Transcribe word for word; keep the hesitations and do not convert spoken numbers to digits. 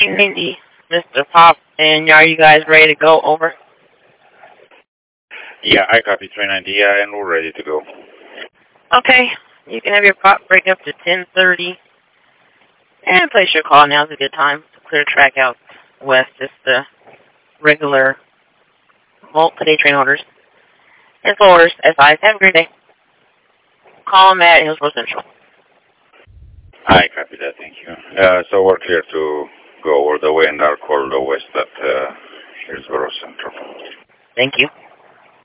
three ninety, Mister Pop, and are you guys ready to go? Over. Yeah, I copy three ninety, yeah, and we're ready to go. Okay, you can have your pop break up to ten thirty, and place your call. Now's a good time to clear track out west, just the regular Volt today train orders. And for orders, S I, have a great day. Call them at Hillsborough Central. I copy that, thank you. Uh, so we're clear to go all the way and our call the west at uh, Hillsborough Central. Thank you.